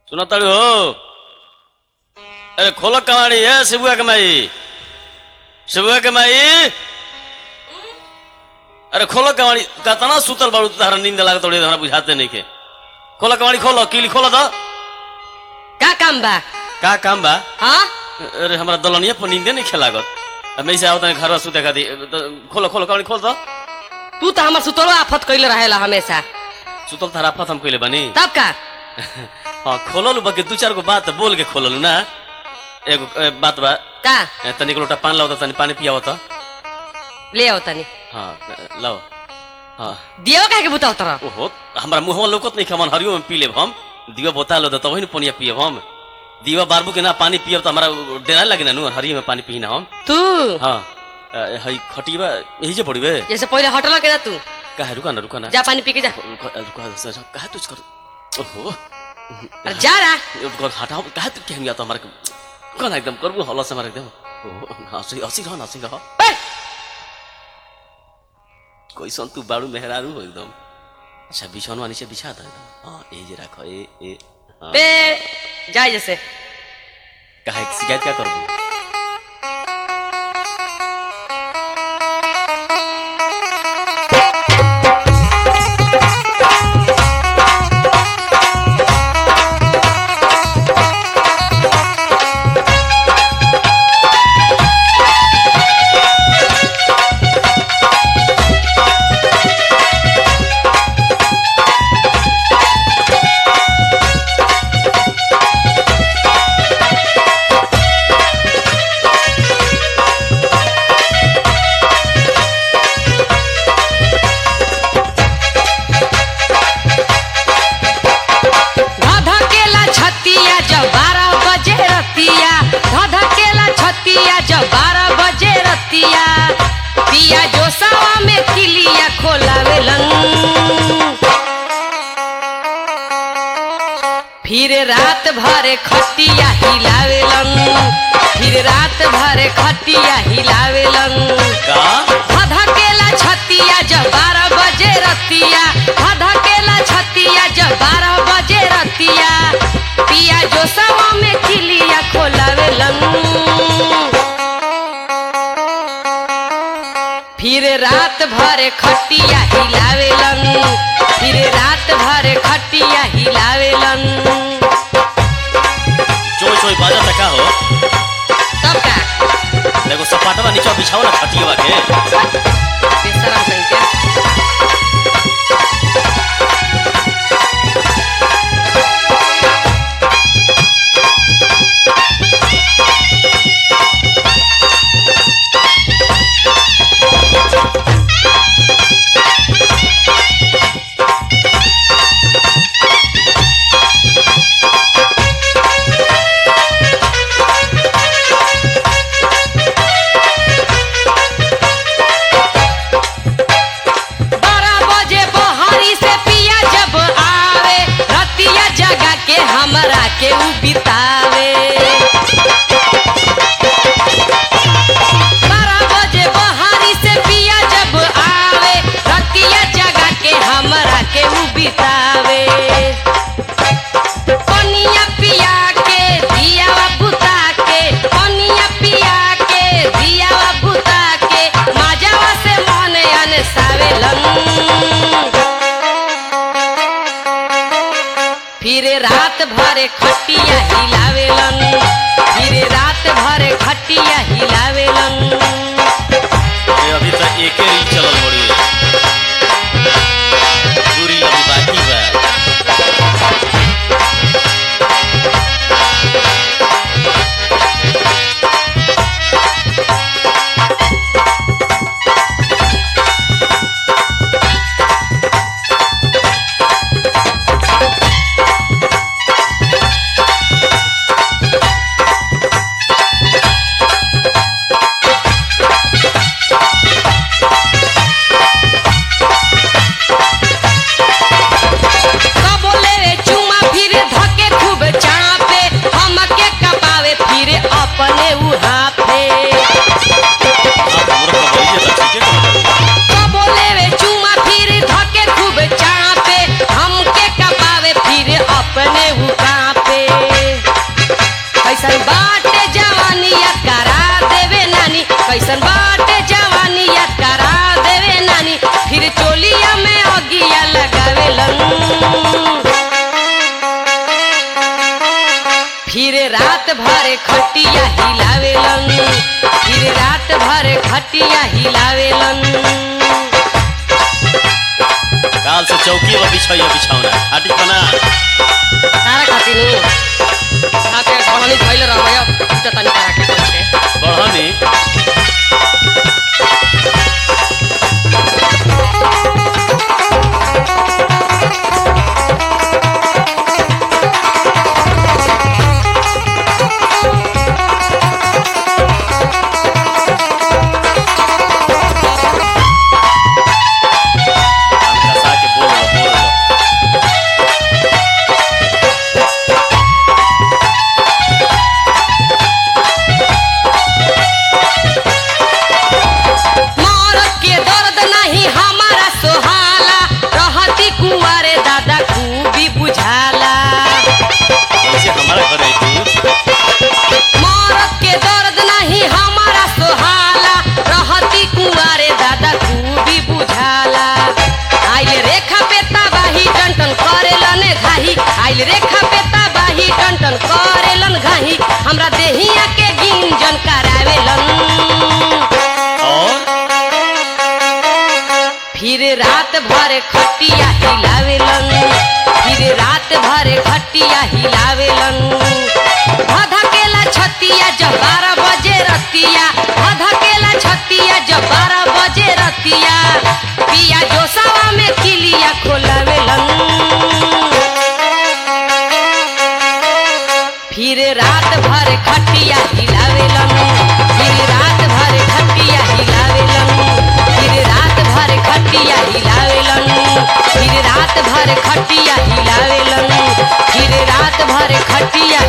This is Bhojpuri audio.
सुना ताड़ू हो। अरे खोलो कमाड़ी है शिबुआ के माई, शिबुआ के माई। अरे खोलो कमाड़ी, कतना सुतल बाड़ू तारा नींद लागत तोड़े हमरा बुझाते नहीं के। खोलो कमाड़ी, खोलो कीली खोलो तो। का काम बा? का काम बा? हाँ अरे हमरा दलनिया पर नींदे नहीं खेलागत। अब मैं से आवत घर सुते खाती। खोलो खोलो कमाड़ी खोल तो। तू तो हमार सुतलो आफत कइले रहेला हमेशा। सुतल तारा आफत हम कइले बानी। तब का? हाँ खोललू बाकी दू चार गो बात बोल के खोललू ना। एगो बात बा का? तनिक लोटा पान लाओ तो तनी पानी पियाओ तो। ले आओ तनी। हाँ लाओ। हाँ दियो काहे के बुताओ तोरा? ओहो हमरा मुंहवा लोकत नहीं खमन हरियो में पी लेब हम। दिवा बोता लो तो तभी न पानी पियब हम। दीवा बारबू के ना पानी पियब तो हमारा डेरा लगे ना नु हरियो में पानी पीना हम। तू हाँ हई खटिबा यही जे पड़ीबे। जैसे पहले हटल के ना तू। काहे रुका ना जा पानी पी के जा। रुका काहे तुझ कर। ओहो अरे जा रा। हटाओ काहे तू कहम या तो हमारे कौन एकदम करबू हल्ला से मार एकदम। ओहो हंसी हंसी रहो। कोई सन तू बाड़ू मेहरारू हो एकदम। अच्छा बिछौनवा नीचे बिछा दे एकदम। हाँ ए जे रखो ए हाँ। बे जाए जैसे। काहे शिकायत क्या करबू? फिर रात भर खटिया हिलावेलन। फिर रात भर खटिया हिलावेलन। धधकेला छतिया जब 12 बजे रतिया। धधकेला छतिया जब 12 बजे रतिया। पिया जो सवा में किलिया खोलावेलन। फिर रात भर खटिया हिलावेलन। फिर रात भर खटिया हिलावेलन। चोई बाजा तका हो। तब का? देखो सपाटवा नीचे बिछाओ ना खटिया के। बेशरम कहीं के। हमरा के उ बितावे 12 बजे बहारी से पिया जब आवे। रतिया जगा के हमरा के उ बितावे। पनिया पिया के दियावा बुता के। पनिया पिया के दियावा बुता के। माजावा से मन अनसावेलन। फिर रात भर खटिया हिलावेलन। फिर रात भर खटिया हिलावेलन। अभी तक एके ही चलल बड़ी पूरी अभी बाकी बा। भर खटिया हिलावेलन फिर रात भर खटिया हिलावेलन। काल से चौकी पर बिछाइए बिछावना हाटी पना तारा खातिर आके घरनी धइले रहबय तनी तारा के बढ़नी रेखा पे तबाही टन करेलन घाही हमरा देहिया के गिंजन करावेलन फिर रात भर खटिया हिलावेलन फिर रात भर खटिया हिलावेलन। धधकेला छतिया जब 12 बजे रतिया धधकेला छतिया जब 12 बजे रतिया पिया जोसावा में किलिया खोलावेलन फिर रात भर खटिया हिलावेलन फिर रात भर खटिया हिलावेलन फिर रात भर खटिया हिलावेलन फिर रात भर खटिया हिलावेलन फिर रात भर खटिया